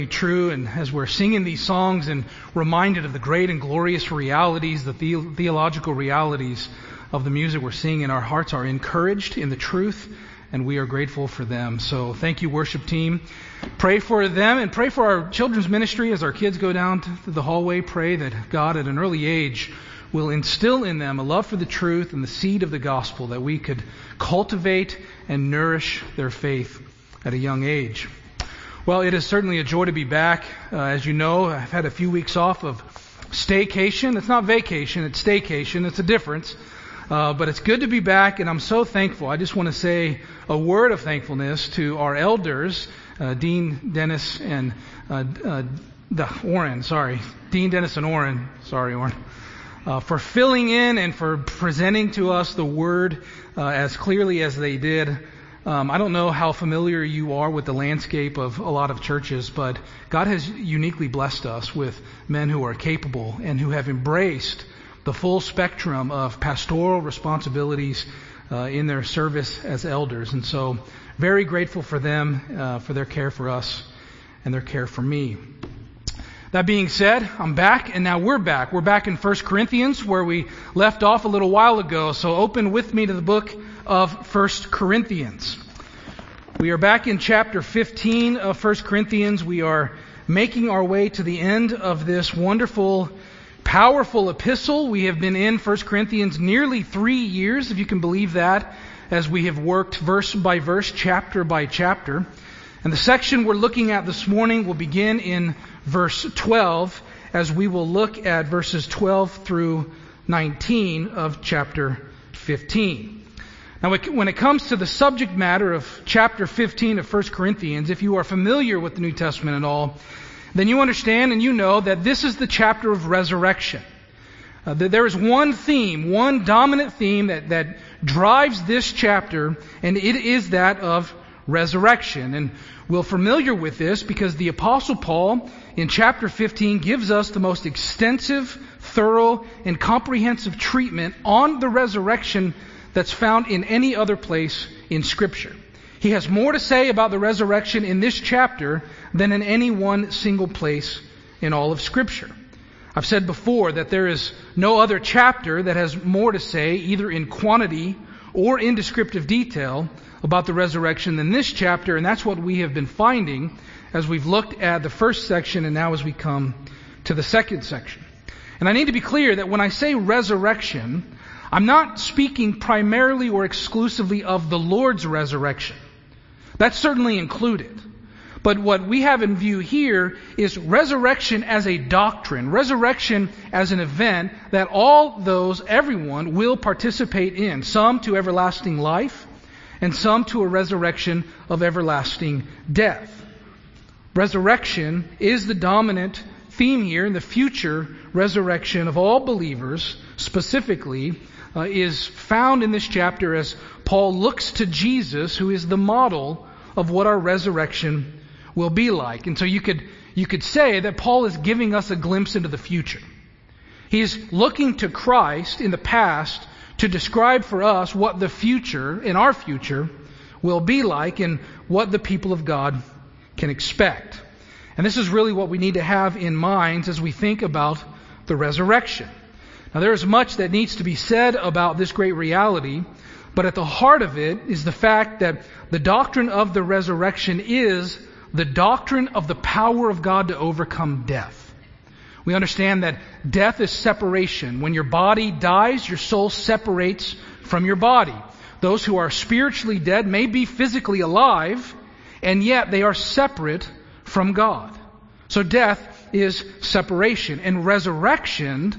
True, and as we're singing these songs and reminded of the great and glorious realities, the theological realities of the music we're singing, our hearts are encouraged in the truth, and we are grateful for them. So thank you, worship team. Pray for them and pray for our children's ministry as our kids go down to the hallway. Pray that God at an early age will instill in them a love for the truth and the seed of the gospel, that we could cultivate and nourish their faith at a young age. Well, it is certainly a joy to be back. As you know, I've had a few weeks off of staycation. It's not vacation, it's staycation. It's a difference. But it's good to be back, and I'm so thankful. I just want to say a word of thankfulness to our elders, Dean Dennis and Orrin. Dean Dennis and Orrin. Sorry, Orrin. For filling in and for presenting to us the Word as clearly as they did. I don't know how familiar you are with the landscape of a lot of churches, but God has uniquely blessed us with men who are capable and who have embraced the full spectrum of pastoral responsibilities in their service as elders. And so, very grateful for them, for their care for us and their care for me. That being said, I'm back, and now we're back. We're back in 1 Corinthians, where we left off a little while ago. So open with me to the book of 1 Corinthians. We are back in chapter 15 of 1 Corinthians. We are making our way to the end of this wonderful, powerful epistle. We have been in 1 Corinthians nearly 3 years, if you can believe that, as we have worked verse by verse, chapter by chapter. And the section we're looking at this morning will begin in verse 12, as we will look at verses 12 through 19 of chapter 15. Now, when it comes to the subject matter of chapter 15 of 1 Corinthians, if you are familiar with the New Testament at all, then you understand and you know that this is the chapter of resurrection. There is one theme, one dominant theme that drives this chapter, and it is that of resurrection. And we're familiar with this because the Apostle Paul in chapter 15 gives us the most extensive, thorough, and comprehensive treatment on the resurrection that's found in any other place in Scripture. He has more to say about the resurrection in this chapter than in any one single place in all of Scripture. I've said before that there is no other chapter that has more to say, either in quantity or in descriptive detail, about the resurrection than this chapter, and that's what we have been finding as we've looked at the first section and now as we come to the second section. And I need to be clear that when I say resurrection, I'm not speaking primarily or exclusively of the Lord's resurrection. That's certainly included. But what we have in view here is resurrection as a doctrine, resurrection as an event that everyone will participate in, some to everlasting life, and some to a resurrection of everlasting death. Resurrection is the dominant theme here, and the future resurrection of all believers specifically is found in this chapter as Paul looks to Jesus, who is the model of what our resurrection will be like. And so you could say that Paul is giving us a glimpse into the future. He's looking to Christ in the past to describe for us what the future, in our future, will be like and what the people of God can expect. And this is really what we need to have in mind as we think about the resurrection. Now, there is much that needs to be said about this great reality, but at the heart of it is the fact that the doctrine of the resurrection is the doctrine of the power of God to overcome death. We understand that death is separation. When your body dies, your soul separates from your body. Those who are spiritually dead may be physically alive, and yet they are separate from God. So death is separation. And resurrection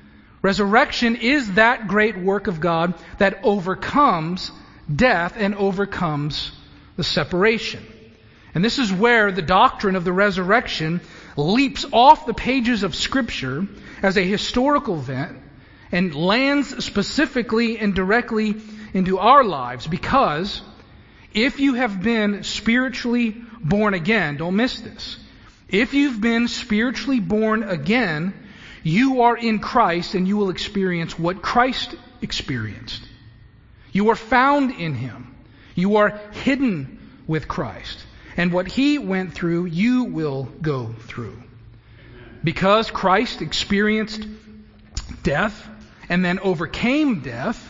is that great work of God that overcomes death and overcomes the separation. And this is where the doctrine of the resurrection leaps off the pages of Scripture as a historical event and lands specifically and directly into our lives. Because if you have been spiritually born again, don't miss this. If you've been spiritually born again, you are in Christ and you will experience what Christ experienced. You are found in Him. You are hidden with Christ. And what He went through, you will go through. Because Christ experienced death and then overcame death,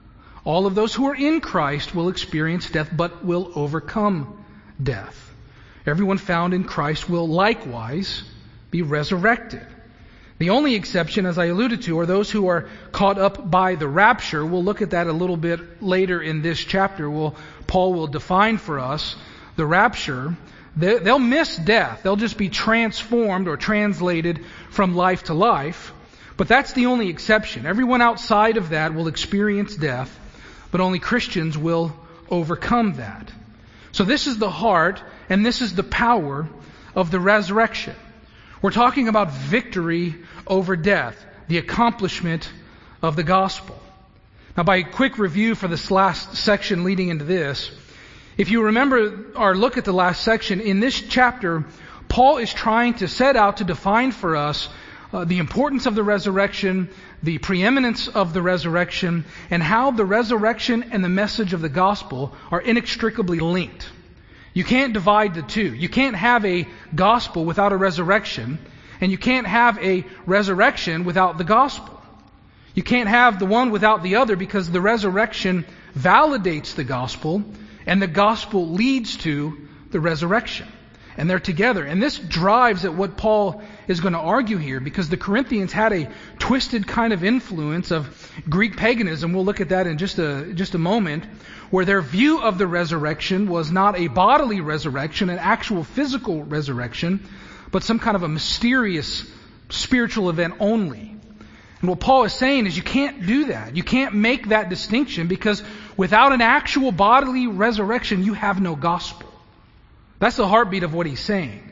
all of those who are in Christ will experience death but will overcome death. Everyone found in Christ will likewise be resurrected. The only exception, as I alluded to, are those who are caught up by the rapture. We'll look at that a little bit later in this chapter. Paul will define for us the rapture. They'll miss death. They'll just be transformed or translated from life to life. But that's the only exception. Everyone outside of that will experience death, but only Christians will overcome that. So this is the heart and this is the power of the resurrection. We're talking about victory over death, the accomplishment of the gospel. Now, by a quick review for this last section leading into this, if you remember or look at the last section, in this chapter, Paul is trying to set out to define for us the importance of the resurrection, the preeminence of the resurrection, and how the resurrection and the message of the gospel are inextricably linked. You can't divide the two. You can't have a gospel without a resurrection, and you can't have a resurrection without the gospel. You can't have the one without the other, because the resurrection validates the gospel, and the gospel leads to the resurrection. And they're together. And this drives at what Paul is going to argue here, because the Corinthians had a twisted kind of influence of Greek paganism. We'll look at that in just a moment, where their view of the resurrection was not a bodily resurrection, an actual physical resurrection, but some kind of a mysterious spiritual event only. And what Paul is saying is you can't do that. You can't make that distinction, because without an actual bodily resurrection, you have no gospel. That's the heartbeat of what he's saying.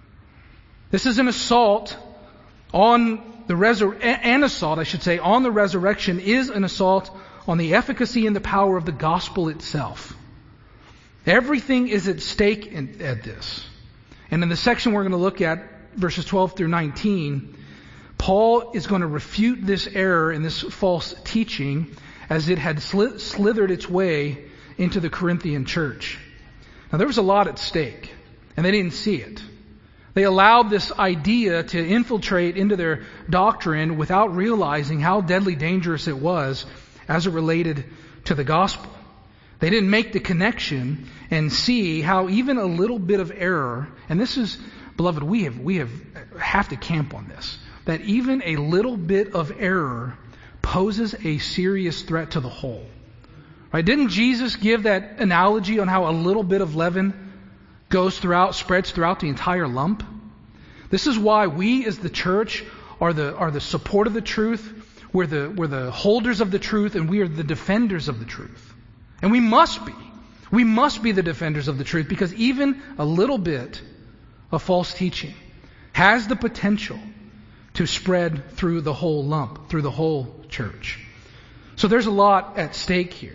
This is an assault on the on the resurrection is an assault on the efficacy and the power of the gospel itself. Everything is at stake at this. And in the section we're going to look at, verses 12 through 19, Paul is going to refute this error and this false teaching as it had slithered its way into the Corinthian church. Now, there was a lot at stake, and they didn't see it. They allowed this idea to infiltrate into their doctrine without realizing how deadly dangerous it was as it related to the gospel. They didn't make the connection and see how even a little bit of error, and this is, beloved, we have to camp on this, that even a little bit of error poses a serious threat to the whole. Right? Didn't Jesus give that analogy on how a little bit of leaven spreads throughout the entire lump? This is why we as the church are the support of the truth. We're the holders of the truth, and we are the defenders of the truth. And we must be. We must be the defenders of the truth, because even a little bit of false teaching has the potential to spread through the whole lump, through the whole church. So there's a lot at stake here.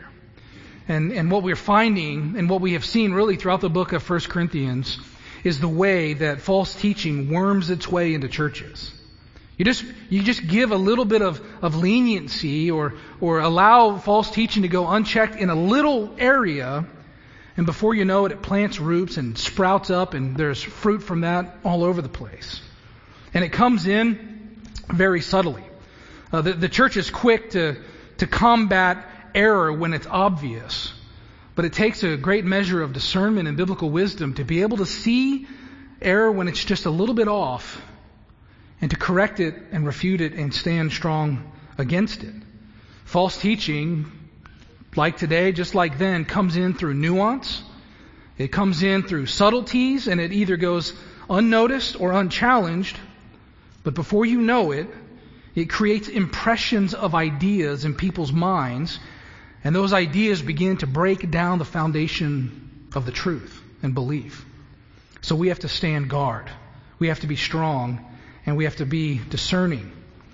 And what we're finding, and what we have seen really throughout the book of 1 Corinthians, is the way that false teaching worms its way into churches. You just give a little bit of leniency or allow false teaching to go unchecked in a little area, and before you know it, it plants roots and sprouts up, and there's fruit from that all over the place. And it comes in very subtly. The church is quick to combat error when it's obvious, but it takes a great measure of discernment and biblical wisdom to be able to see error when it's just a little bit off, and to correct it and refute it and stand strong against it. False teaching, like today, just like then, comes in through nuance. It comes in through subtleties, and it either goes unnoticed or unchallenged, but before you know it, it creates impressions of ideas in people's minds, and those ideas begin to break down the foundation of the truth and belief. So we have to stand guard. We have to be strong, and we have to be discerning.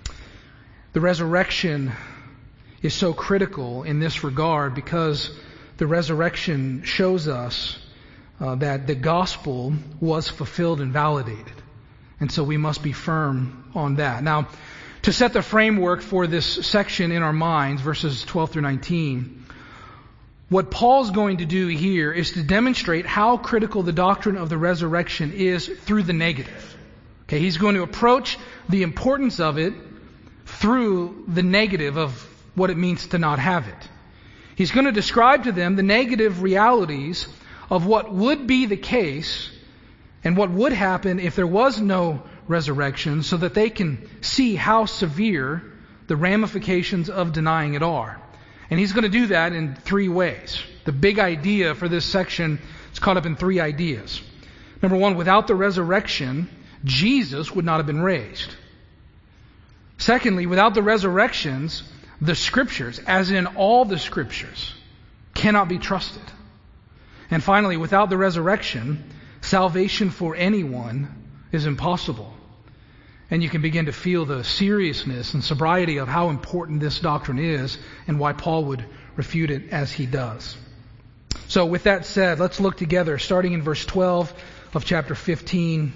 The resurrection is so critical in this regard, because the resurrection shows us that the gospel was fulfilled and validated. And so we must be firm on that. Now, to set the framework for this section in our minds, verses 12 through 19, What Paul's going to do here is to demonstrate how critical the doctrine of the resurrection is through the negative. Okay, he's going to approach the importance of it through the negative of what it means to not have it. He's going to describe to them the negative realities of what would be the case and what would happen if there was no resurrection, so that they can see how severe the ramifications of denying it are. And he's going to do that in three ways. The big idea for this section is caught up in three ideas. Number one, without the resurrection, Jesus would not have been raised. Secondly, without the resurrections, the Scriptures, as in all the Scriptures, cannot be trusted. And finally, without the resurrection, salvation for anyone is impossible. And you can begin to feel the seriousness and sobriety of how important this doctrine is and why Paul would refute it as he does. So with that said, let's look together, starting in verse 12 of chapter 15.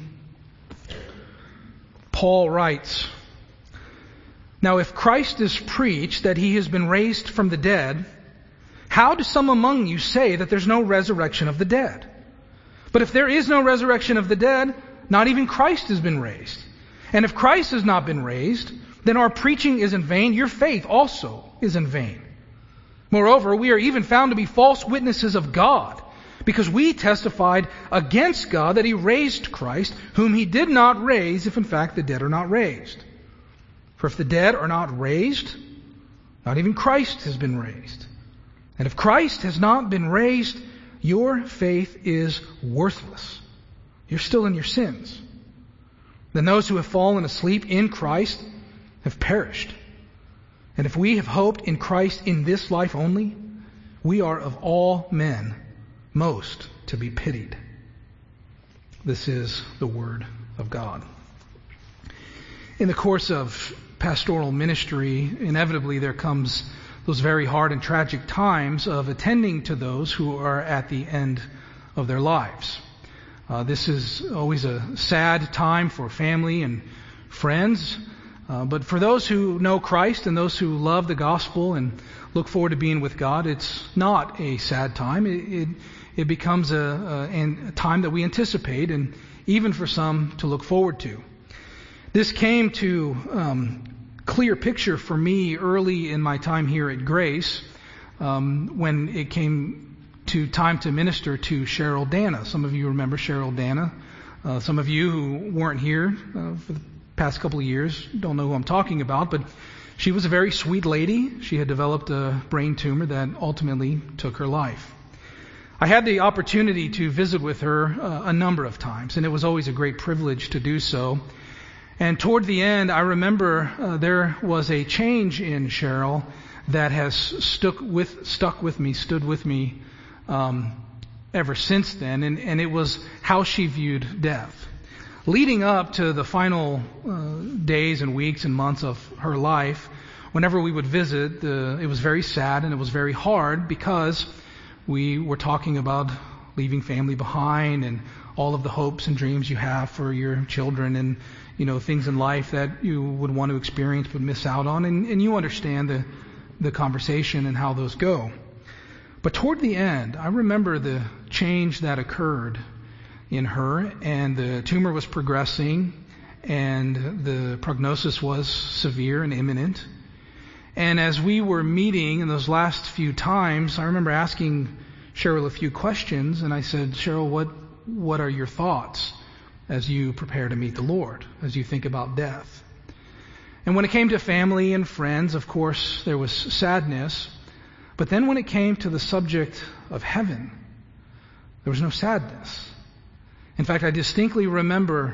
Paul writes, "Now if Christ is preached that he has been raised from the dead, how do some among you say that there's no resurrection of the dead? But if there is no resurrection of the dead, not even Christ has been raised. And if Christ has not been raised, then our preaching is in vain, your faith also is in vain. Moreover, we are even found to be false witnesses of God, because we testified against God that he raised Christ, whom he did not raise, if in fact the dead are not raised. For if the dead are not raised, not even Christ has been raised. And if Christ has not been raised, your faith is worthless. You're still in your sins. Then those who have fallen asleep in Christ have perished. And if we have hoped in Christ in this life only, we are of all men most to be pitied." This is the word of God. In the course of pastoral ministry, inevitably there comes those very hard and tragic times of attending to those who are at the end of their lives. This is always a sad time for family and friends, but for those who know Christ and those who love the gospel and look forward to being with God, it's not a sad time. It becomes a time that we anticipate, and even for some to look forward to. This came to clear picture for me early in my time here at Grace, when it came to time to minister to Cheryl Dana. Some of you remember Cheryl Dana. Some of you who weren't here for the past couple of years don't know who I'm talking about, but she was a very sweet lady. She had developed a brain tumor that ultimately took her life. I had the opportunity to visit with her a number of times, and it was always a great privilege to do so. And toward the end, I remember there was a change in Cheryl that has stood with me ever since then, and it was how she viewed death. Leading up to the final days and weeks and months of her life, whenever we would visit, it was very sad and it was very hard, because we were talking about leaving family behind and all of the hopes and dreams you have for your children, and things in life that you would want to experience but miss out on, and you understand the conversation and how those go. But toward the end, I remember the change that occurred in her, and the tumor was progressing, and the prognosis was severe and imminent. And as we were meeting in those last few times, I remember asking Cheryl a few questions, and I said, "Cheryl, what are your thoughts as you prepare to meet the Lord, as you think about death?" And when it came to family and friends, of course, there was sadness. But then when it came to the subject of heaven, there was no sadness. In fact, I distinctly remember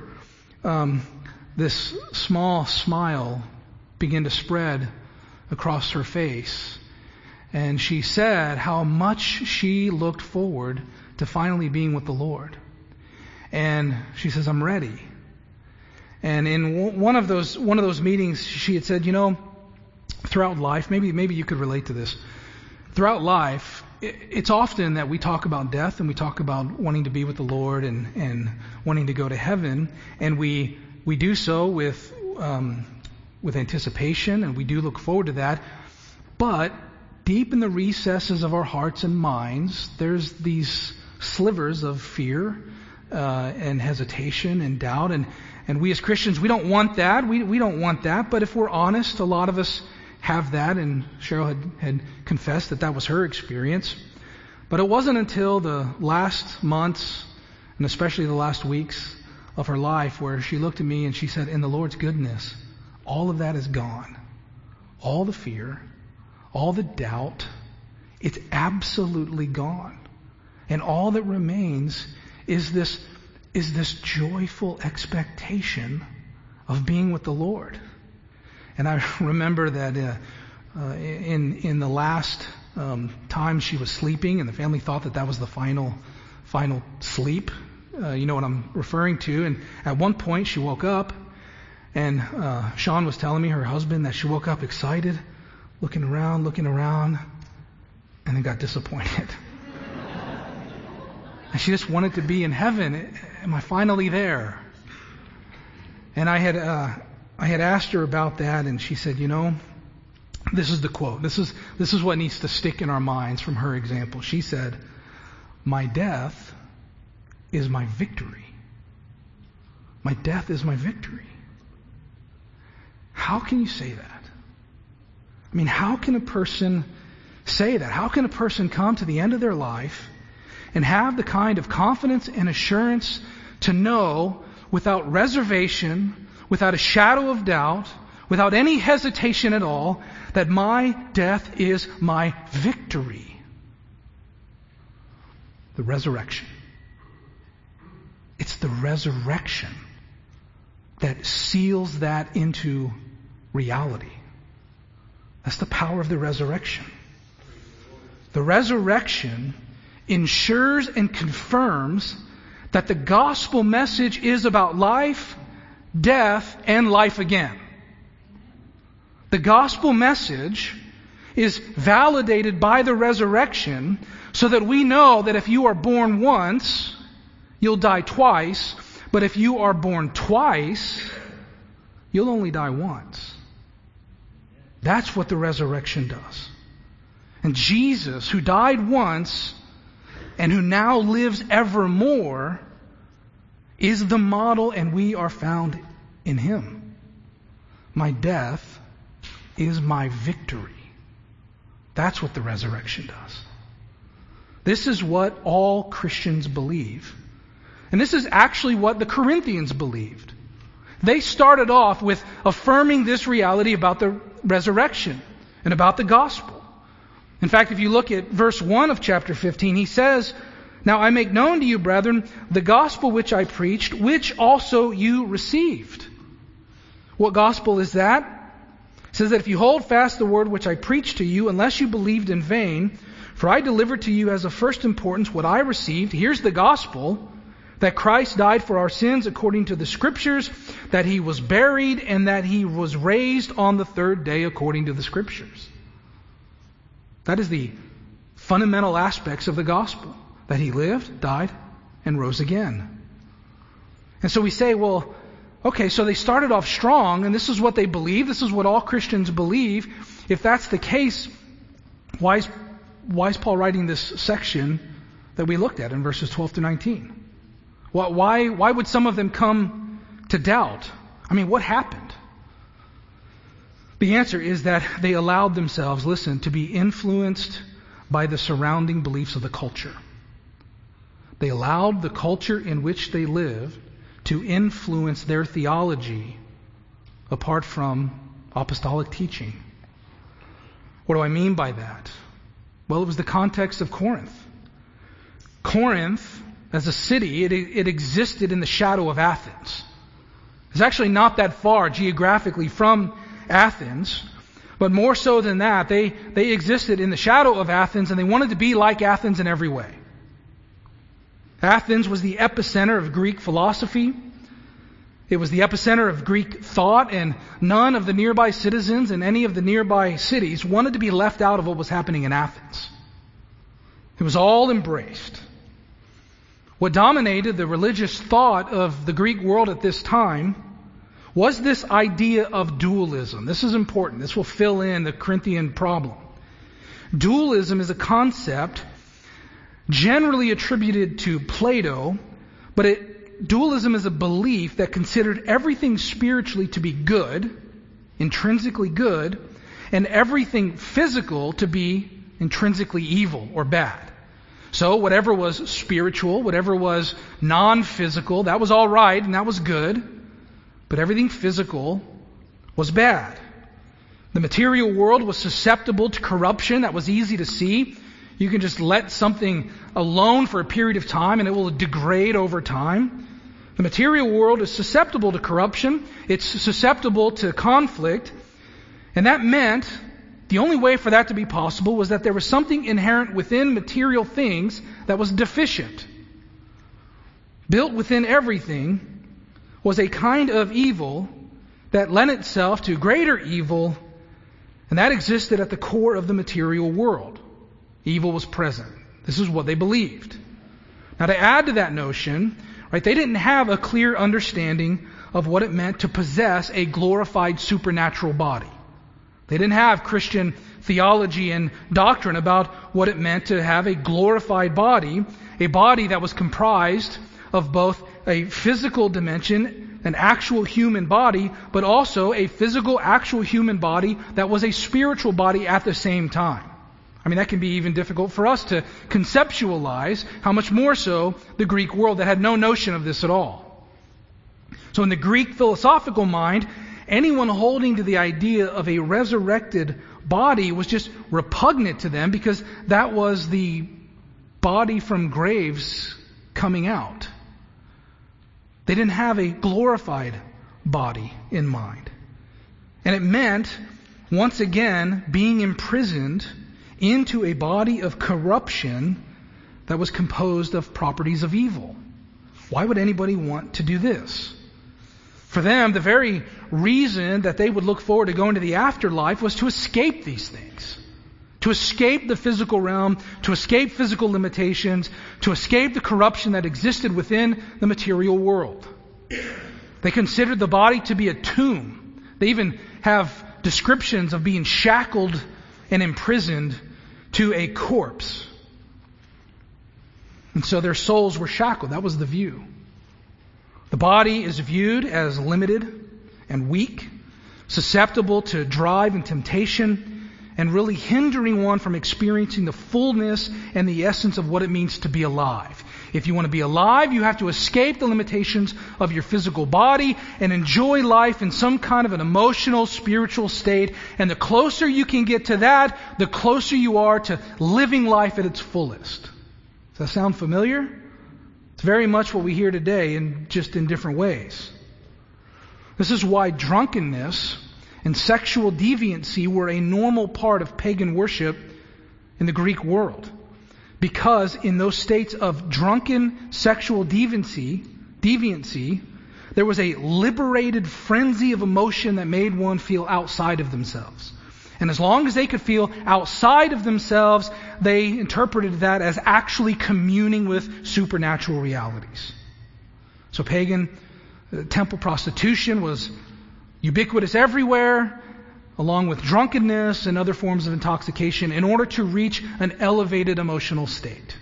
this small smile begin to spread across her face. And she said how much she looked forward to finally being with the Lord. And she says, "I'm ready." And in one of those meetings, she had said, throughout life, maybe you could relate to this. Throughout life, it's often that we talk about death, and we talk about wanting to be with the Lord and wanting to go to heaven, and we do so with anticipation, and we do look forward to that. But deep in the recesses of our hearts and minds, there's these slivers of fear and hesitation and doubt. And we as Christians, we don't want that. We don't want that. But if we're honest, a lot of us have that. And Cheryl had confessed that was her experience. But it wasn't until the last months, and especially the last weeks of her life, where she looked at me and she said, in the Lord's goodness, all of that is gone. All the fear, all the doubt, it's absolutely gone. And all that remains is this joyful expectation of being with the Lord. And I remember that in the last time she was sleeping, and the family thought that was the final sleep. You know what I'm referring to. And at one point she woke up, and Sean was telling me, her husband, that she woke up excited, looking around, and then got disappointed. And she just wanted to be in heaven. Am I finally there? And I had asked her about that, and she said, this is the quote. This is what needs to stick in our minds from her example. She said, my death is my victory. My death is my victory. How can you say that? I mean, how can a person say that? How can a person come to the end of their life and have the kind of confidence and assurance to know without reservation, without a shadow of doubt, without any hesitation at all, that my death is my victory? The resurrection. It's the resurrection that seals that into reality. That's the power of the resurrection. The resurrection ensures and confirms that the gospel message is about life, death, and life again. The gospel message is validated by the resurrection so that we know that if you are born once, you'll die twice, but if you are born twice, you'll only die once. That's what the resurrection does. And Jesus, who died once and who now lives evermore, is the model, and we are found in Him. My death is my victory. That's what the resurrection does. This is what all Christians believe. And this is actually what the Corinthians believed. They started off with affirming this reality about the resurrection and about the gospel. In fact, if you look at verse 1 of chapter 15, he says, "Now I make known to you, brethren, the gospel which I preached, which also you received." What gospel is that? It says that if you hold fast the word which I preached to you, unless you believed in vain, for I delivered to you as of first importance what I received. Here's the gospel: that Christ died for our sins according to the Scriptures, that He was buried, and that He was raised on the third day according to the Scriptures. That is the fundamental aspects of the gospel. That He lived, died, and rose again. And so we say, well, okay, so they started off strong, and this is what they believe. This is what all Christians believe. If that's the case, why is Paul writing this section that we looked at in verses 12 to 19? Why would some of them come to doubt? I mean, what happened? The answer is that they allowed themselves, to be influenced by the surrounding beliefs of the culture. They allowed the culture in which they lived to influence their theology apart from apostolic teaching. What do I mean by that? Well, it was the context of Corinth. Corinth, as a city, it existed in the shadow of Athens. It's actually not that far geographically from Athens, but more so than that, they existed in the shadow of Athens, and they wanted to be like Athens in every way. Athens was the epicenter of Greek philosophy. It was the epicenter of Greek thought, and none of the nearby citizens in any of the nearby cities wanted to be left out of what was happening in Athens. It was all embraced. What dominated the religious thought of the Greek world at this time was this idea of dualism. This is important. This will fill in the Corinthian problem. Dualism is a concept generally attributed to Plato, but dualism is a belief that considered everything spiritually to be good, intrinsically good, and everything physical to be intrinsically evil or bad. So whatever was spiritual, whatever was non-physical, that was all right and that was good, but everything physical was bad. The material world was susceptible to corruption. That was easy to see. You can just let something alone for a period of time and it will degrade over time. The material world is susceptible to corruption. It's susceptible to conflict. And that meant the only way for that to be possible was that there was something inherent within material things that was deficient. Built within everything was a kind of evil that lent itself to greater evil, and that existed at the core of the material world. Evil was present. This is what they believed. Now, to add to that notion, right, they didn't have a clear understanding of what it meant to possess a glorified supernatural body. They didn't have Christian theology and doctrine about what it meant to have a glorified body, a body that was comprised of both a physical dimension, an actual human body, but also a physical, actual human body that was a spiritual body at the same time. I mean, that can be even difficult for us to conceptualize, how much more so the Greek world that had no notion of this at all. So in the Greek philosophical mind, anyone holding to the idea of a resurrected body was just repugnant to them because that was the body from graves coming out. They didn't have a glorified body in mind. And it meant, once again, being imprisoned into a body of corruption that was composed of properties of evil. Why would anybody want to do this? For them, the very reason that they would look forward to going to the afterlife was to escape these things. To escape the physical realm, to escape physical limitations, to escape the corruption that existed within the material world. They considered the body to be a tomb. They even have descriptions of being shackled and imprisoned to a corpse. And so their souls were shackled. That was the view. The body is viewed as limited and weak, susceptible to drive and temptation, and really hindering one from experiencing the fullness and the essence of what it means to be alive. If you want to be alive, you have to escape the limitations of your physical body and enjoy life in some kind of an emotional, spiritual state. And the closer you can get to that, the closer you are to living life at its fullest. Does that sound familiar? It's very much what we hear today, in just in different ways. This is why drunkenness and sexual deviancy were a normal part of pagan worship in the Greek world. Because in those states of drunken sexual deviancy, there was a liberated frenzy of emotion that made one feel outside of themselves. And as long as they could feel outside of themselves, they interpreted that as actually communing with supernatural realities. So pagan temple prostitution was ubiquitous everywhere, along with drunkenness and other forms of intoxication, in order to reach an elevated emotional state.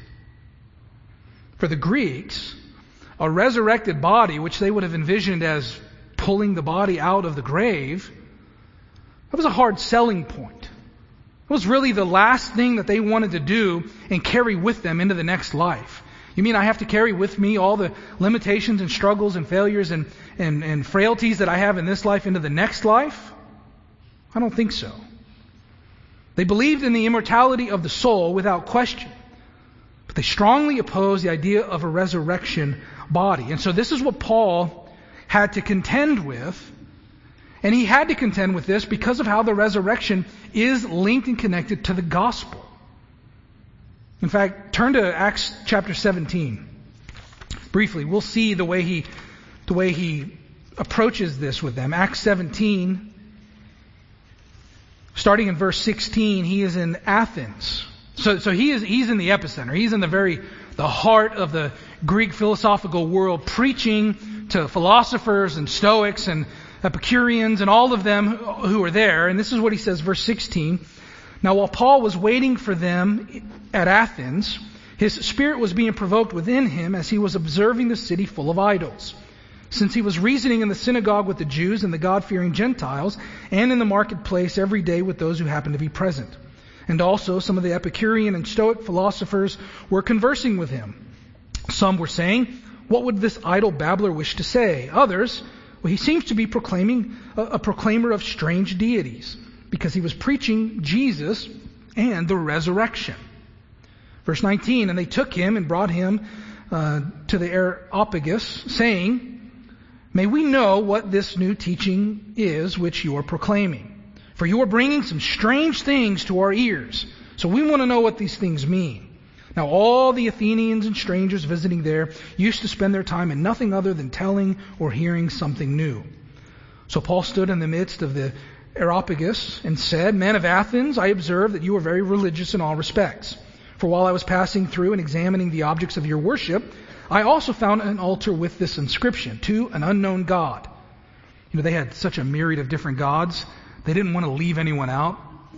For the Greeks, a resurrected body, which they would have envisioned as pulling the body out of the grave, that was a hard selling point. It was really the last thing that they wanted to do and carry with them into the next life. You mean I have to carry with me all the limitations and struggles and failures and frailties that I have in this life into the next life? I don't think so. They believed in the immortality of the soul without question, but they strongly opposed the idea of a resurrection body. And so this is what Paul had to contend with. And he had to contend with this because of how the resurrection is linked and connected to the gospel. In fact, turn to Acts chapter 17. Briefly, we'll see the way he approaches this with them. Acts 17, starting in verse 16, he is in Athens. So he's in the epicenter. He's in the heart of the Greek philosophical world, preaching to philosophers and Stoics and Epicureans and all of them who are there. And this is what he says, verse 16. Now, while Paul was waiting for them at Athens, his spirit was being provoked within him as he was observing the city full of idols. Since he was reasoning in the synagogue with the Jews and the God-fearing Gentiles, and in the marketplace every day with those who happened to be present. And also some of the Epicurean and Stoic philosophers were conversing with him. Some were saying, "What would this idle babbler wish to say?" Others, "Well, he seems to be proclaiming a proclaimer of strange deities, because he was preaching Jesus and the resurrection." Verse 19, "And they took him and brought him to the Areopagus, saying, 'May we know what this new teaching is which you are proclaiming? For you are bringing some strange things to our ears. So we want to know what these things mean.' Now all the Athenians and strangers visiting there used to spend their time in nothing other than telling or hearing something new. So Paul stood in the midst of the Areopagus and said, 'Men of Athens, I observe that you are very religious in all respects. For while I was passing through and examining the objects of your worship, I also found an altar with this inscription, to an unknown God.'" They had such a myriad of different gods. They didn't want to leave anyone out.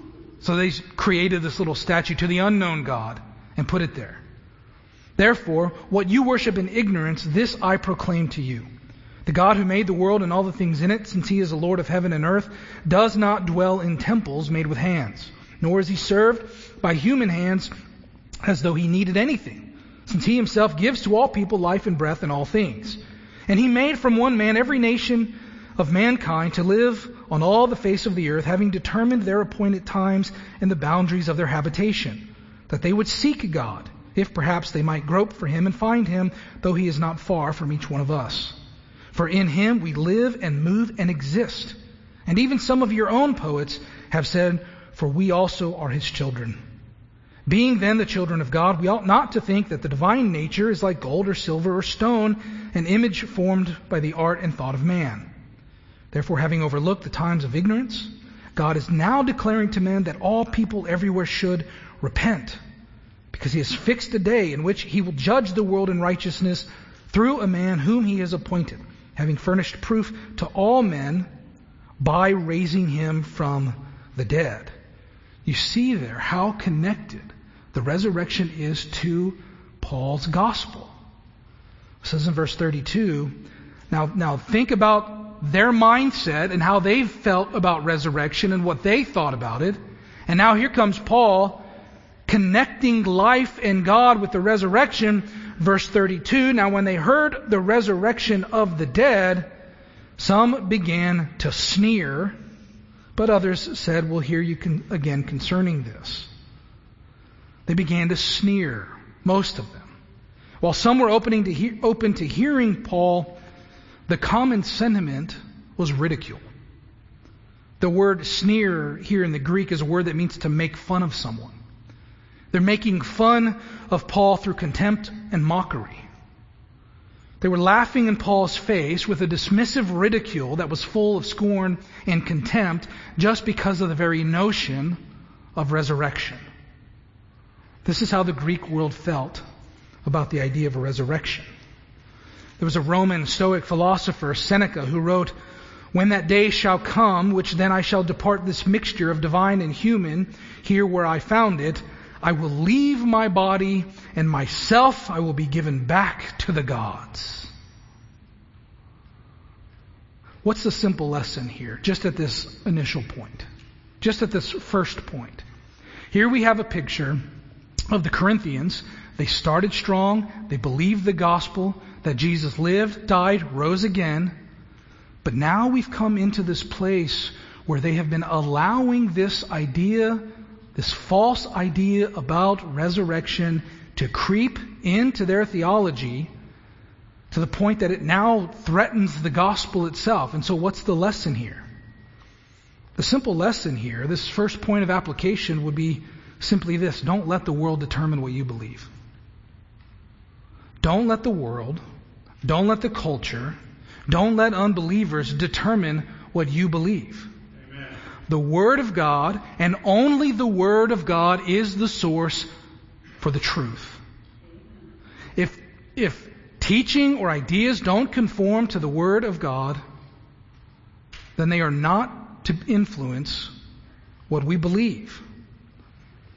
So they created this little statue to the unknown God and put it there. "Therefore, what you worship in ignorance, this I proclaim to you. The God who made the world and all the things in it, since he is the Lord of heaven and earth, does not dwell in temples made with hands, nor is he served by human hands as though he needed anything, since he himself gives to all people life and breath and all things. And he made from one man every nation of mankind to live on all the face of the earth, having determined their appointed times and the boundaries of their habitation, that they would seek God, if perhaps they might grope for him and find him, though he is not far from each one of us. For in him we live and move and exist. And even some of your own poets have said, for we also are his children. Being then the children of God, we ought not to think that the divine nature is like gold or silver or stone, an image formed by the art and thought of man. Therefore, having overlooked the times of ignorance, God is now declaring to men that all people everywhere should repent, because he has fixed a day in which he will judge the world in righteousness through a man whom he has appointed, having furnished proof to all men by raising him from the dead. You see there how connected the resurrection is to Paul's gospel. It says in verse 32, now think about their mindset and how they felt about resurrection and what they thought about it. And now here comes Paul connecting life and God with the resurrection. Verse 32, now when they heard the resurrection of the dead, some began to sneer, but others said, we'll hear you again concerning this. They began to sneer, most of them. While some were open to hearing Paul, the common sentiment was ridicule. The word sneer here in the Greek is a word that means to make fun of someone. They're making fun of Paul through contempt and mockery. They were laughing in Paul's face with a dismissive ridicule that was full of scorn and contempt just because of the very notion of resurrection. This is how the Greek world felt about the idea of a resurrection. There was a Roman Stoic philosopher, Seneca, who wrote, when that day shall come, which then I shall depart this mixture of divine and human, here where I found it, I will leave my body, and myself I will be given back to the gods. What's the simple lesson here, just at this initial point? Just at this first point. Here we have a picture of the Corinthians. They started strong. They believed the gospel that Jesus lived, died, rose again. But now we've come into this place where they have been allowing this idea, this false idea about resurrection to creep into their theology to the point that it now threatens the gospel itself. And so what's the lesson here? The simple lesson here, this first point of application would be simply this: don't let the world determine what you believe. Don't let the world, don't let the culture, don't let unbelievers determine what you believe. Amen. The Word of God, and only the Word of God, is the source for the truth. If teaching or ideas don't conform to the Word of God, then they are not to influence what we believe.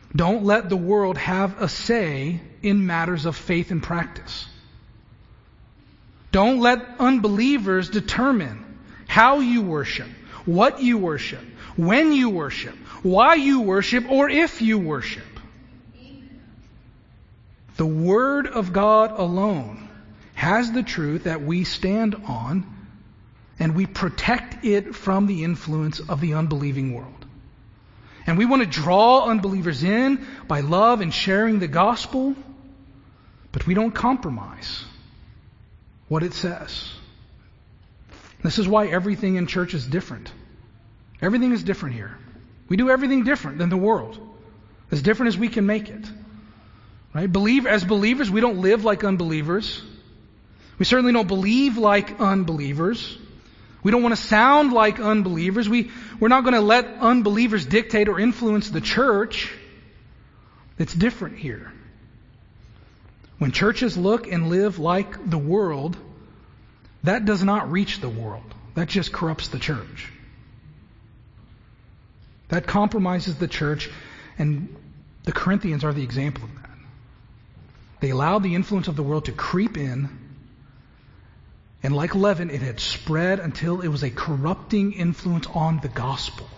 Don't let the world have a say in matters of faith and practice. Don't let unbelievers determine how you worship, what you worship, when you worship, why you worship, or if you worship. The Word of God alone has the truth that we stand on, and we protect it from the influence of the unbelieving world. And we want to draw unbelievers in by love and sharing the gospel, but we don't compromise what it says. This is why everything in church is different. Everything is different here. We do everything different than the world. As different as we can make it. Right? As believers, we don't live like unbelievers. We certainly don't believe like unbelievers. We don't want to sound like unbelievers. We're not going to let unbelievers dictate or influence the church. It's different here. When churches look and live like the world, that does not reach the world. That just corrupts the church. That compromises the church, and the Corinthians are the example of that. They allowed the influence of the world to creep in, and like leaven, it had spread until it was a corrupting influence on the gospel.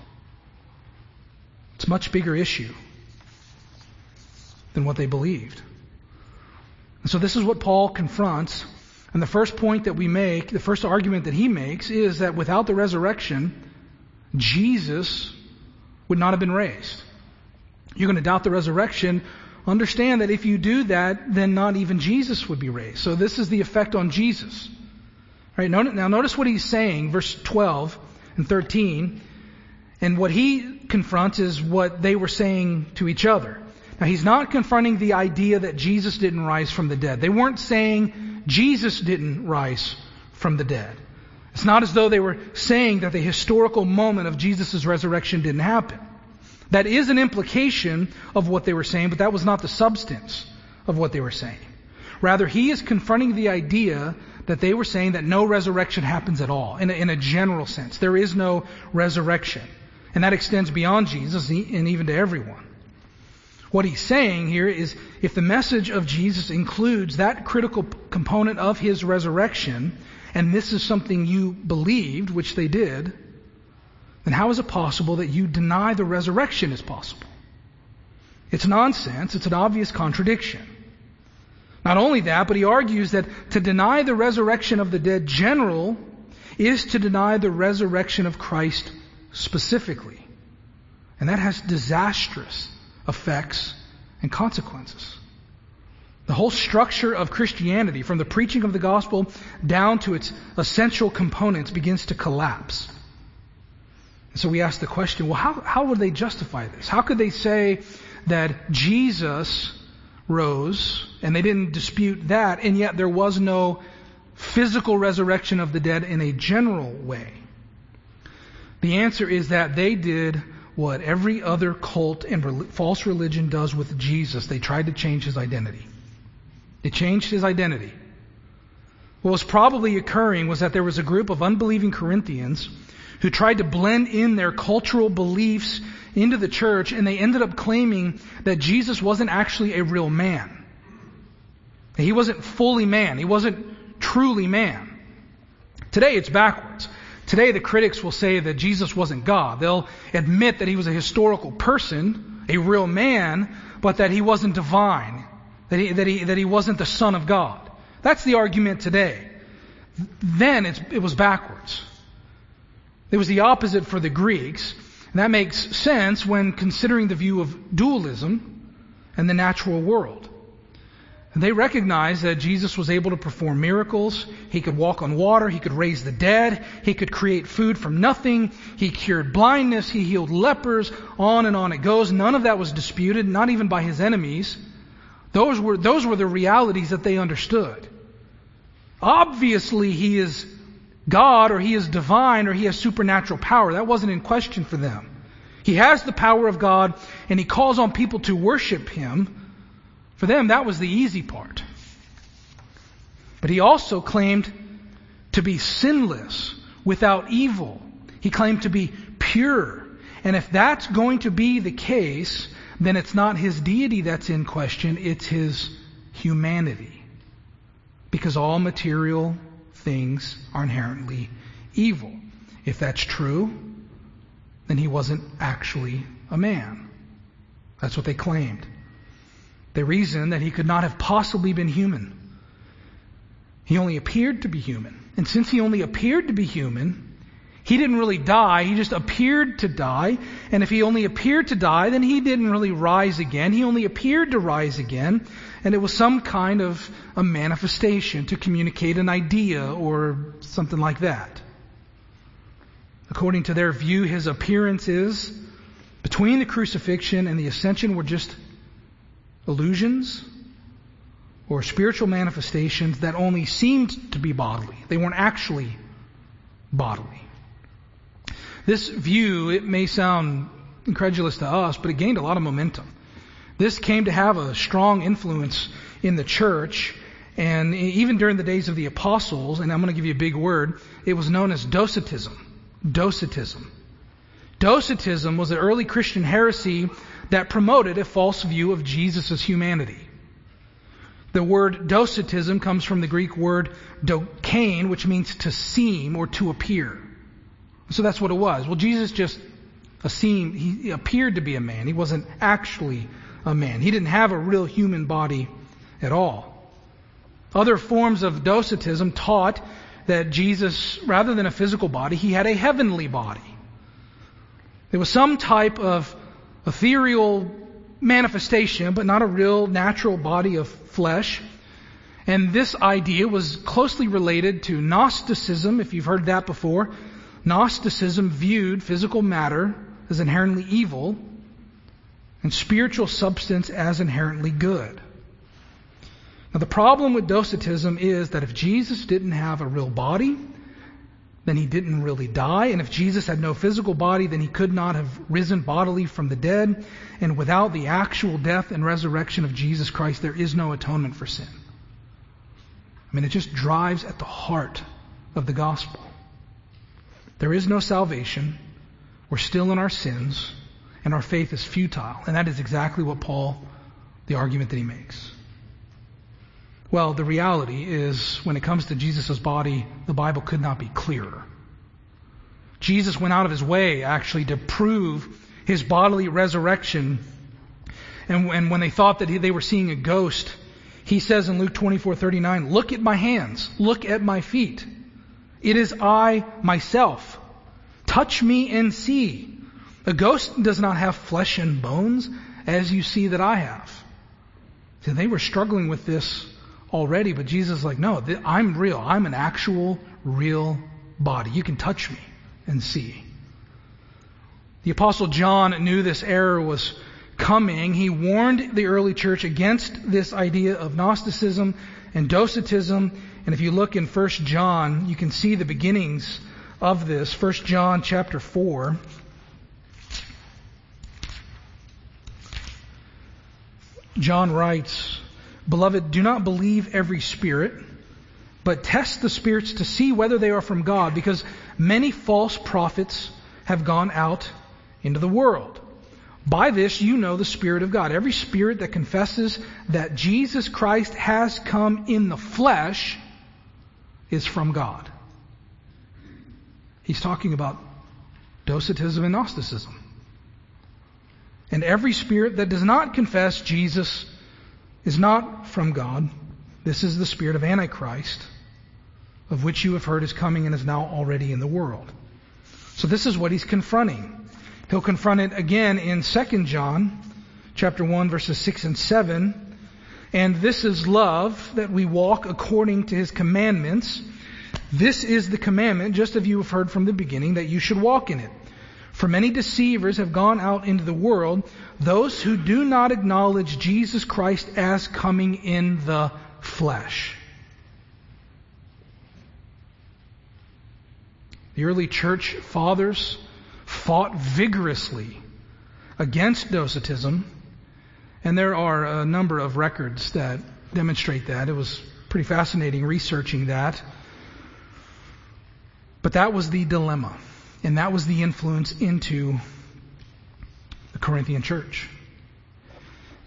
It's a much bigger issue than what they believed. And so this is what Paul confronts. And the first point that we make, the first argument that he makes, is that without the resurrection, Jesus would not have been raised. You're going to doubt the resurrection. Understand that if you do that, then not even Jesus would be raised. So this is the effect on Jesus. Right? Now notice what he's saying, verse 12 and 13. And what he confronts is what they were saying to each other. Now he's not confronting the idea that Jesus didn't rise from the dead. They weren't saying Jesus didn't rise from the dead. It's not as though they were saying that the historical moment of Jesus' resurrection didn't happen. That is an implication of what they were saying, but that was not the substance of what they were saying. Rather, he is confronting the idea that they were saying that no resurrection happens at all, in a general sense. There is no resurrection. And that extends beyond Jesus and even to everyone. What he's saying here is, if the message of Jesus includes that critical component of his resurrection, and this is something you believed, which they did, then how is it possible that you deny the resurrection is possible? It's nonsense. It's an obvious contradiction. Not only that, but he argues that to deny the resurrection of the dead general is to deny the resurrection of Christ specifically. And that has disastrous effects and consequences. The whole structure of Christianity, from the preaching of the gospel down to its essential components, begins to collapse. And so we ask the question, well, how would they justify this? How could they say that Jesus rose, and they didn't dispute that, and yet there was no physical resurrection of the dead in a general way? The answer is that they did what every other cult and false religion does with Jesus. They tried to change his identity. They changed his identity. What was probably occurring was that there was a group of unbelieving Corinthians who tried to blend in their cultural beliefs into the church, and they ended up claiming that Jesus wasn't actually a real man. He wasn't fully man. He wasn't truly man. Today it's backwards. Today the critics will say that Jesus wasn't God. They'll admit that he was a historical person, a real man, but that he wasn't divine, that he wasn't the Son of God. That's the argument today. Then it was backwards. It was the opposite for the Greeks. And that makes sense when considering the view of dualism and the natural world. And they recognized that Jesus was able to perform miracles. He could walk on water. He could raise the dead. He could create food from nothing. He cured blindness. He healed lepers. On and on it goes. None of that was disputed, not even by his enemies. Those were the realities that they understood. Obviously, he is God, or he is divine, or he has supernatural power. That wasn't in question for them. He has the power of God, and he calls on people to worship him. For them, that was the easy part. But he also claimed to be sinless, without evil. He claimed to be pure. And if that's going to be the case, then it's not his deity that's in question, it's his humanity. Because all material things are inherently evil. If that's true, then he wasn't actually a man. That's what they claimed. They reasoned that he could not have possibly been human. He only appeared to be human. And since he only appeared to be human, he didn't really die, he just appeared to die. And if he only appeared to die, then he didn't really rise again. He only appeared to rise again. And it was some kind of a manifestation to communicate an idea or something like that. According to their view, his appearances between the crucifixion and the ascension were just illusions or spiritual manifestations that only seemed to be bodily. They weren't actually bodily. This view, it may sound incredulous to us, but it gained a lot of momentum. This came to have a strong influence in the church, and even during the days of the apostles, and I'm going to give you a big word, it was known as Docetism. Docetism. Docetism was an early Christian heresy that promoted a false view of Jesus' humanity. The word Docetism comes from the Greek word dokein, which means to seem or to appear. So that's what it was. Well, Jesus just he appeared to be a man. He wasn't actually a man. He didn't have a real human body at all. Other forms of Docetism taught that Jesus, rather than a physical body, he had a heavenly body. There was some type of ethereal manifestation, but not a real natural body of flesh. And this idea was closely related to Gnosticism, if you've heard that before. Gnosticism viewed physical matter as inherently evil and spiritual substance as inherently good. Now the problem with Docetism is that if Jesus didn't have a real body, then he didn't really die. And if Jesus had no physical body, then he could not have risen bodily from the dead. And without the actual death and resurrection of Jesus Christ, there is no atonement for sin. I mean, it just drives at the heart of the gospel. There is no salvation. We're still in our sins, and our faith is futile. And that is exactly what the argument that he makes. Well, the reality is, when it comes to Jesus' body, the Bible could not be clearer. Jesus went out of his way, actually, to prove his bodily resurrection. And when they thought that they were seeing a ghost, he says in Luke 24:39, "Look at my hands, look at my feet. It is I myself. Touch me and see. A ghost does not have flesh and bones, as you see that I have." So they were struggling with this already, but Jesus is like, no, I'm real. I'm an actual, real body. You can touch me and see. The Apostle John knew this error was coming. He warned the early church against this idea of Gnosticism and Docetism. And if you look in 1 John, you can see the beginnings of this. 1 John chapter 4. John writes, "Beloved, do not believe every spirit, but test the spirits to see whether they are from God, because many false prophets have gone out into the world. By this you know the Spirit of God. Every spirit that confesses that Jesus Christ has come in the flesh is from God." He's talking about Docetism and Gnosticism. And every spirit that does not confess Jesus is not from God. This is the spirit of Antichrist, of which you have heard is coming and is now already in the world. So this is what he's confronting. He'll confront it again in 2 John chapter 1, verses 6 and 7. "And this is love, that we walk according to his commandments. This is the commandment, just as you have heard from the beginning, that you should walk in it. For many deceivers have gone out into the world, those who do not acknowledge Jesus Christ as coming in the flesh." The early church fathers fought vigorously against Docetism, and there are a number of records that demonstrate that. It was pretty fascinating researching that. But that was the dilemma, and that was the influence into the Corinthian church.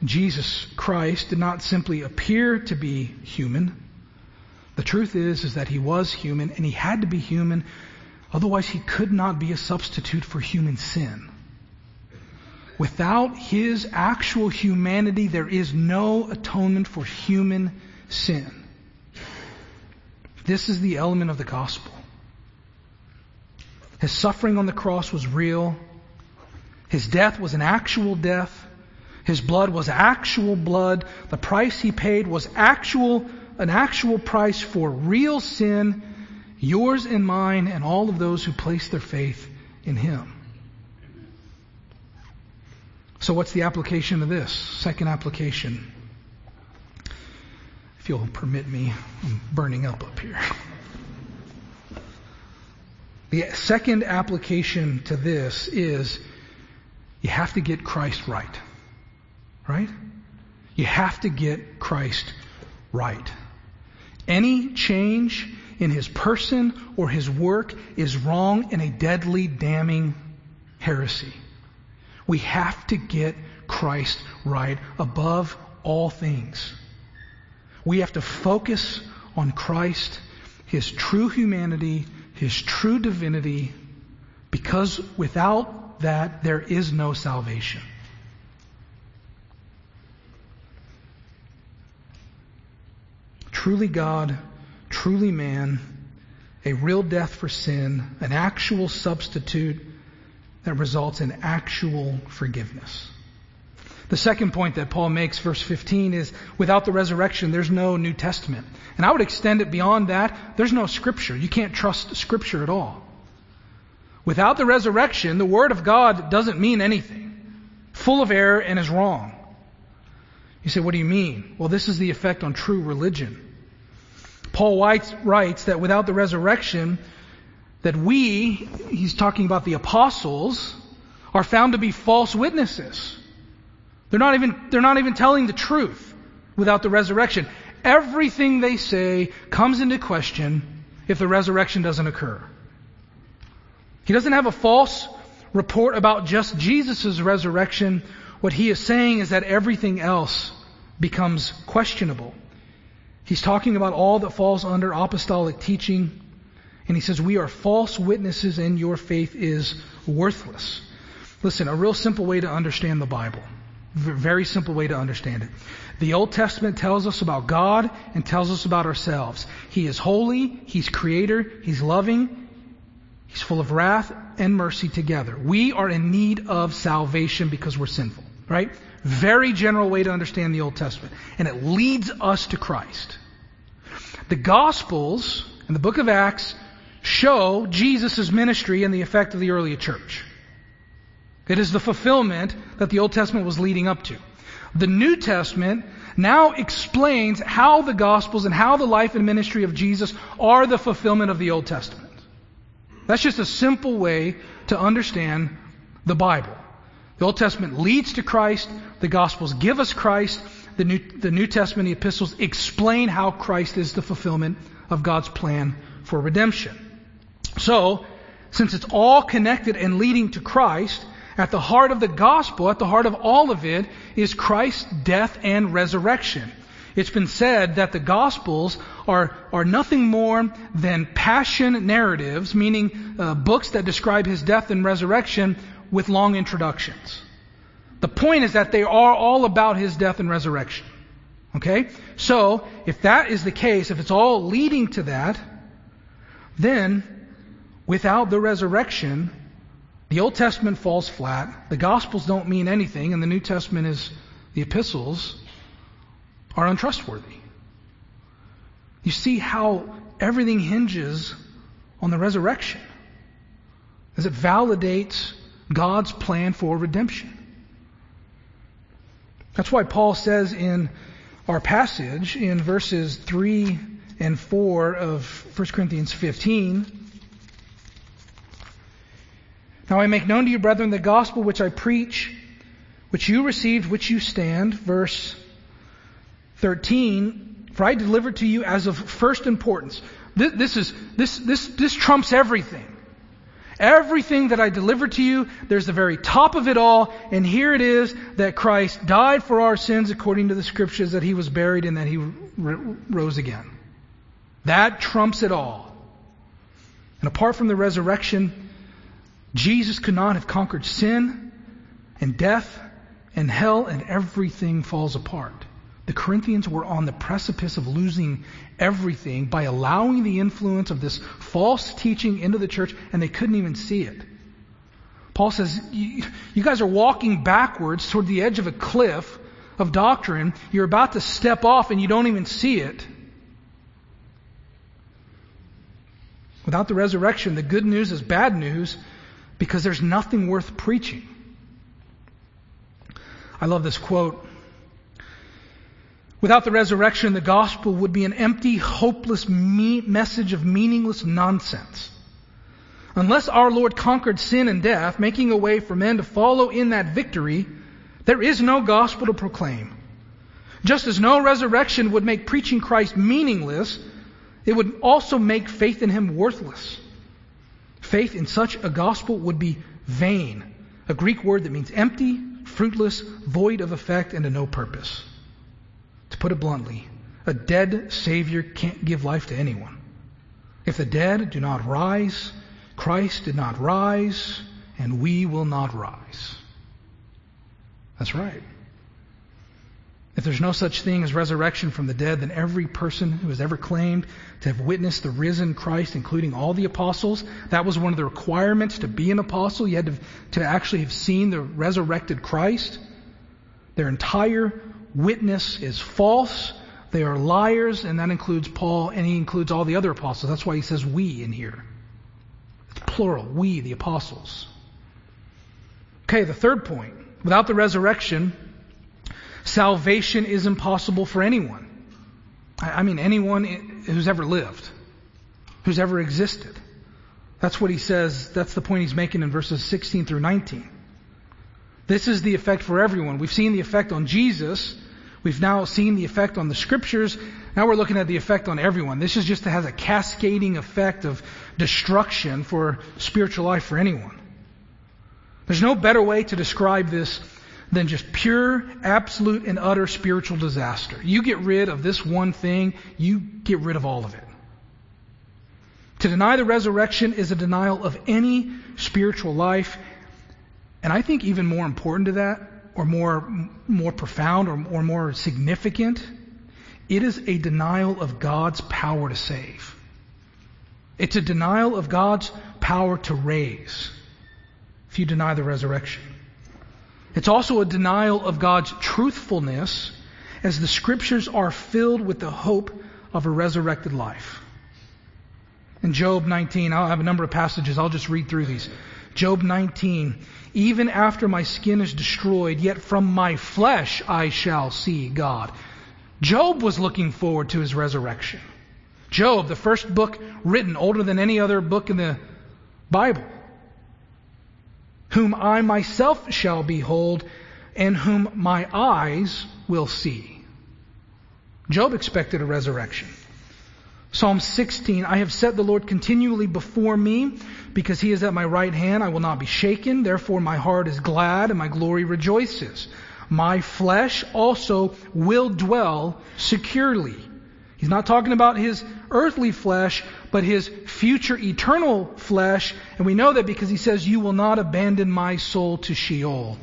Jesus Christ did not simply appear to be human. The truth is that he was human, and he had to be human, otherwise he could not be a substitute for human sin. Without his actual humanity, there is no atonement for human sin. This is the element of the gospel. His suffering on the cross was real. His death was an actual death. His blood was actual blood. The price he paid was an actual price for real sin, yours and mine, and all of those who place their faith in him. So what's the application of this? Second application. If you'll permit me, I'm burning up here. The second application to this is you have to get Christ right. Right? You have to get Christ right. Any change in his person or his work is wrong and a deadly, damning heresy. We have to get Christ right above all things. We have to focus on Christ, his true humanity, his true divinity, because without that there is no salvation. Truly God, truly man, a real death for sin, an actual substitute that results in actual forgiveness. The second point that Paul makes, verse 15, is without the resurrection, there's no New Testament. And I would extend it beyond that. There's no Scripture. You can't trust Scripture at all. Without the resurrection, the Word of God doesn't mean anything. Full of error and is wrong. You say, what do you mean? Well, this is the effect on true religion. Paul writes that without the resurrection, that he's talking about the apostles, are found to be false witnesses. They're not even telling the truth without the resurrection. Everything they say comes into question if the resurrection doesn't occur. He doesn't have a false report about just Jesus' resurrection. What he is saying is that everything else becomes questionable. He's talking about all that falls under apostolic teaching. And he says, we are false witnesses and your faith is worthless. Listen, a real simple way to understand the Bible. Very simple way to understand it. The Old Testament tells us about God and tells us about ourselves. He is holy, He's creator, He's loving, He's full of wrath and mercy together. We are in need of salvation because we're sinful, right? Very general way to understand the Old Testament. And it leads us to Christ. The Gospels and the book of Acts show Jesus' ministry and the effect of the early church. It is the fulfillment that the Old Testament was leading up to. The New Testament now explains how the Gospels and how the life and ministry of Jesus are the fulfillment of the Old Testament. That's just a simple way to understand the Bible. The Old Testament leads to Christ. The Gospels give us Christ. The New Testament, the epistles, explain how Christ is the fulfillment of God's plan for redemption. So, since it's all connected and leading to Christ, at the heart of the gospel, at the heart of all of it, is Christ's death and resurrection. It's been said that the Gospels are nothing more than passion narratives, meaning books that describe His death and resurrection with long introductions. The point is that they are all about His death and resurrection. Okay? So, if that is the case, if it's all leading to that, then without the resurrection, the Old Testament falls flat, the Gospels don't mean anything, and the New Testament the epistles are untrustworthy. You see how everything hinges on the resurrection, as it validates God's plan for redemption. That's why Paul says in our passage in verses 3 and 4 of 1 Corinthians 15, now I make known to you, brethren, the gospel which I preach, which you received, which you stand. Verse 13, for I delivered to you as of first importance. This trumps everything. Everything that I delivered to you, there's the very top of it all, and here it is that Christ died for our sins according to the Scriptures, that He was buried, and that He rose again. That trumps it all. And apart from the resurrection, Jesus could not have conquered sin and death and hell, and everything falls apart. The Corinthians were on the precipice of losing everything by allowing the influence of this false teaching into the church, and they couldn't even see it. Paul says, you guys are walking backwards toward the edge of a cliff of doctrine. You're about to step off and you don't even see it. Without the resurrection, the good news is bad news because there's nothing worth preaching. I love this quote. Without the resurrection, the gospel would be an empty, hopeless message of meaningless nonsense. Unless our Lord conquered sin and death, making a way for men to follow in that victory, there is no gospel to proclaim. Just as no resurrection would make preaching Christ meaningless, it would also make faith in Him worthless. Faith in such a gospel would be vain, a Greek word that means empty, fruitless, void of effect, and to no purpose. To put it bluntly, a dead Savior can't give life to anyone. If the dead do not rise, Christ did not rise, and we will not rise. That's right. If there's no such thing as resurrection from the dead, then every person who has ever claimed to have witnessed the risen Christ, including all the apostles, that was one of the requirements to be an apostle. You had to actually have seen the resurrected Christ. Their entire witness is false. They are liars, and that includes Paul, and he includes all the other apostles. That's why he says we in here. It's plural, we, the apostles. Okay, the third point. Without the resurrection, salvation is impossible for anyone. I mean anyone who's ever lived, who's ever existed. That's what he says, that's the point he's making in verses 16 through 19. This is the effect for everyone. We've seen the effect on Jesus. We've now seen the effect on the Scriptures. Now we're looking at the effect on everyone. This is just has a cascading effect of destruction for spiritual life for anyone. There's no better way to describe this than just pure, absolute, and utter spiritual disaster. You get rid of this one thing, you get rid of all of it. To deny the resurrection is a denial of any spiritual life. And I think even more important to that, or more profound, or more significant, it is a denial of God's power to save. It's a denial of God's power to raise, if you deny the resurrection. It's also a denial of God's truthfulness, as the Scriptures are filled with the hope of a resurrected life. In Job 19, I'll have a number of passages, I'll just read through these. Job 19, even after my skin is destroyed, yet from my flesh I shall see God. Job was looking forward to his resurrection. Job, the first book written, older than any other book in the Bible. Whom I myself shall behold, and whom my eyes will see. Job expected a resurrection. Psalm 16, I have set the Lord continually before me, because He is at my right hand, I will not be shaken. Therefore my heart is glad, and my glory rejoices. My flesh also will dwell securely. He's not talking about his earthly flesh, but his future eternal flesh. And we know that because he says, you will not abandon my soul to Sheol,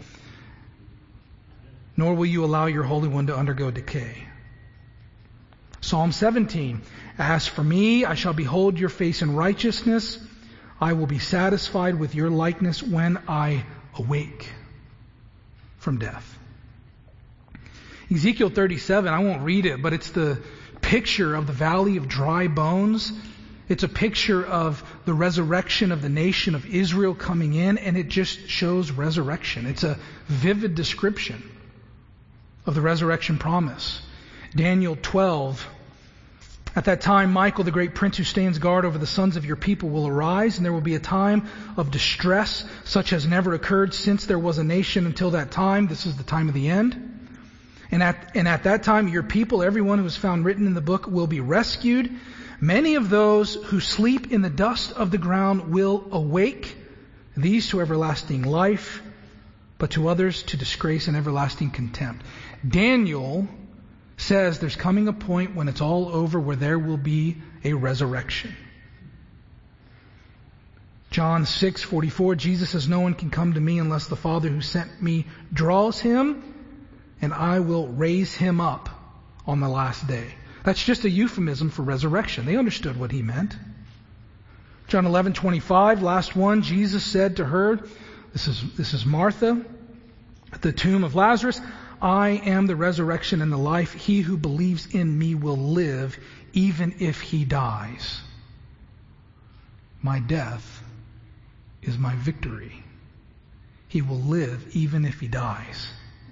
nor will you allow your Holy One to undergo decay. Psalm 17, as for me, I shall behold your face in righteousness. I will be satisfied with your likeness when I awake from death. Ezekiel 37, I won't read it, but it's the picture of the valley of dry bones. It's a picture of the resurrection of the nation of Israel coming in, and it just shows resurrection. It's a vivid description of the resurrection promise. Daniel 12, at that time Michael, the great prince who stands guard over the sons of your people, will arise, and there will be a time of distress such as never occurred since there was a nation until that time. This is the time of the end. And at that time, your people, everyone who is found written in the book, will be rescued. Many of those who sleep in the dust of the ground will awake, these to everlasting life, but to others to disgrace and everlasting contempt. Daniel says there's coming a point when it's all over where there will be a resurrection. John 6:44, Jesus says, no one can come to me unless the Father who sent me draws him, and I will raise him up on the last day. That's just a euphemism for resurrection. They understood what he meant. John 11:25, last one, Jesus said to her, this is Martha, at the tomb of Lazarus, I am the resurrection and the life. He who believes in me will live even if he dies. My death is my victory. He will live even if he dies.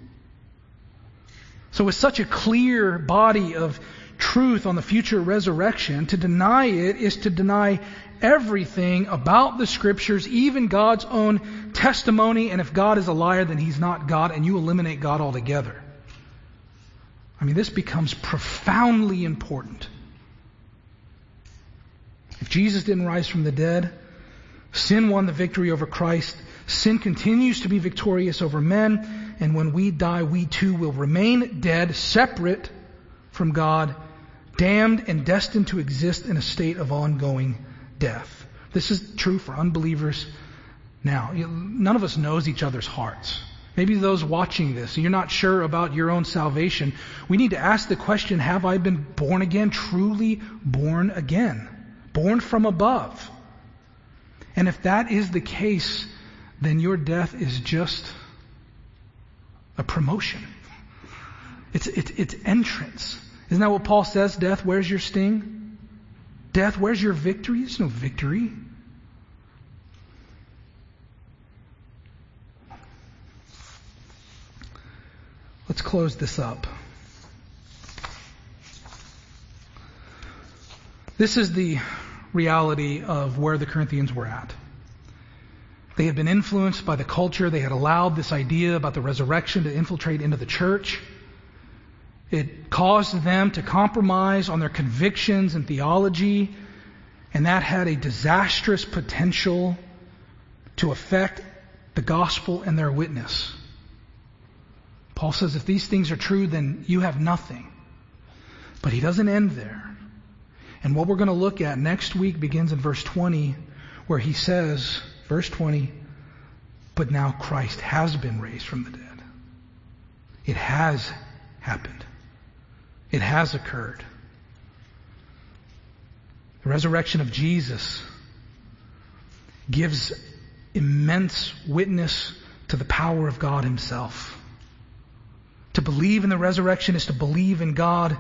So with such a clear body of truth on the future resurrection, to deny it is to deny everything about the Scriptures, even God's own testimony. And if God is a liar, then He's not God, and you eliminate God altogether. I mean, this becomes profoundly important. If Jesus didn't rise from the dead, sin won the victory over Christ. Sin continues to be victorious over men, and when we die, we too will remain dead, separate from God, damned and destined to exist in a state of ongoing death. This is true for unbelievers now. None of us knows each other's hearts. Maybe those watching this, you're not sure about your own salvation. We need to ask the question, have I been born again, truly born again, born from above? And if that is the case, then your death is just a promotion. It's entrance. Isn't that what Paul says? Death, where's your sting? Death, where's your victory? There's no victory. Let's close this up. This is the reality of where the Corinthians were at. They had been influenced by the culture. They had allowed this idea about the resurrection to infiltrate into the church. It caused them to compromise on their convictions and theology, and that had a disastrous potential to affect the gospel and their witness. Paul says if these things are true, then you have nothing. But he doesn't end there. And what we're going to look at next week begins in verse 20, where he says, verse 20, but now Christ has been raised from the dead. It has happened. It has occurred. The resurrection of Jesus gives immense witness to the power of God Himself. To believe in the resurrection is to believe in God.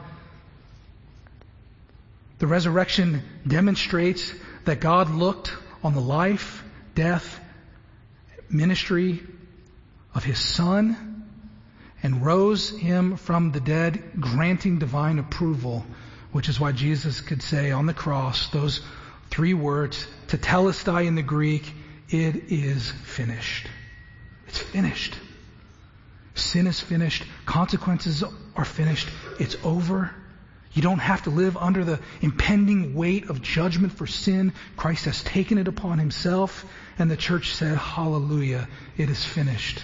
The resurrection demonstrates that God looked on the life, death, ministry of His Son and rose Him from the dead, granting divine approval, which is why Jesus could say on the cross those three words, tetelestai in the Greek, it is finished. It's finished. Sin is finished. Consequences are finished. It's over. You don't have to live under the impending weight of judgment for sin. Christ has taken it upon Himself, and the church said, hallelujah, it is finished.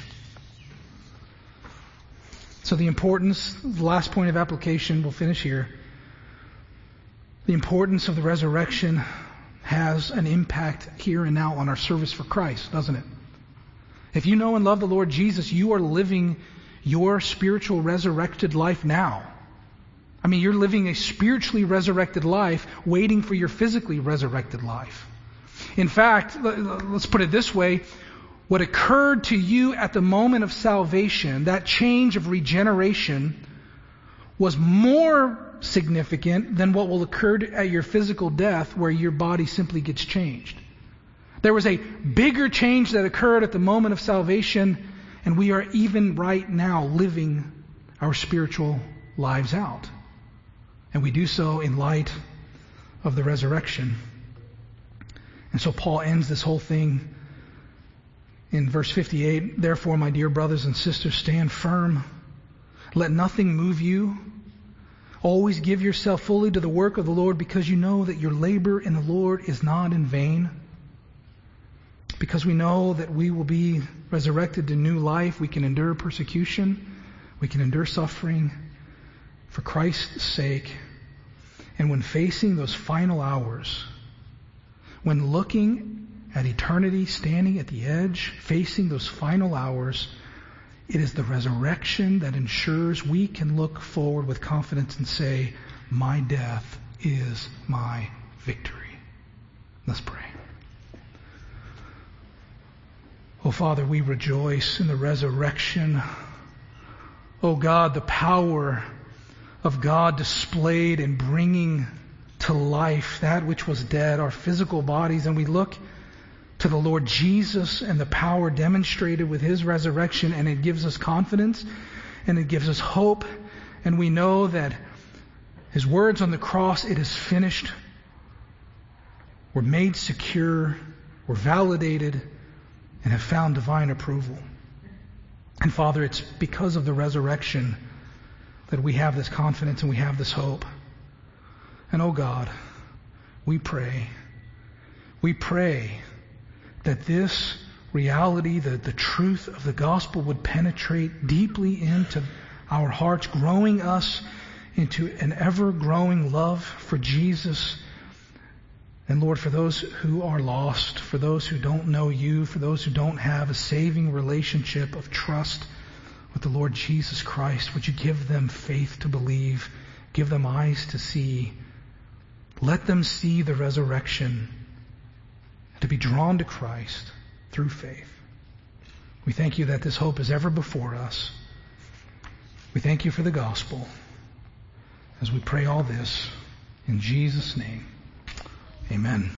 So the importance, the last point of application, we'll finish here. The importance of the resurrection has an impact here and now on our service for Christ, doesn't it? If you know and love the Lord Jesus, you are living your spiritual resurrected life now. I mean, you're living a spiritually resurrected life, waiting for your physically resurrected life. In fact, let's put it this way. What occurred to you at the moment of salvation, that change of regeneration, was more significant than what will occur at your physical death, where your body simply gets changed. There was a bigger change that occurred at the moment of salvation, and we are even right now living our spiritual lives out. And we do so in light of the resurrection. And so Paul ends this whole thing in verse 58. Therefore, my dear brothers and sisters, stand firm. Let nothing move you. Always give yourself fully to the work of the Lord, because you know that your labor in the Lord is not in vain. because we know that we will be resurrected to new life. We can endure persecution. We can endure suffering for Christ's sake. And when facing those final hours, when looking at eternity, standing at the edge, facing those final hours, it is the resurrection that ensures we can look forward with confidence and say, my death is my victory. Let's pray. Oh, Father, we rejoice in the resurrection. Oh, God, the power of God displayed in bringing to life that which was dead, our physical bodies, and we look to the Lord Jesus and the power demonstrated with His resurrection, and it gives us confidence and it gives us hope, and we know that His words on the cross, it is finished, were made secure, were validated, and have found divine approval. And Father, it's because of the resurrection that we have this confidence and we have this hope. And oh God, we pray that this reality, the truth of the gospel would penetrate deeply into our hearts, growing us into an ever-growing love for Jesus. And Lord, for those who are lost, for those who don't know You, for those who don't have a saving relationship of trust with the Lord Jesus Christ, would You give them faith to believe, give them eyes to see, let them see the resurrection, to be drawn to Christ through faith. We thank You that this hope is ever before us. We thank You for the gospel as we pray all this in Jesus' name. Amen.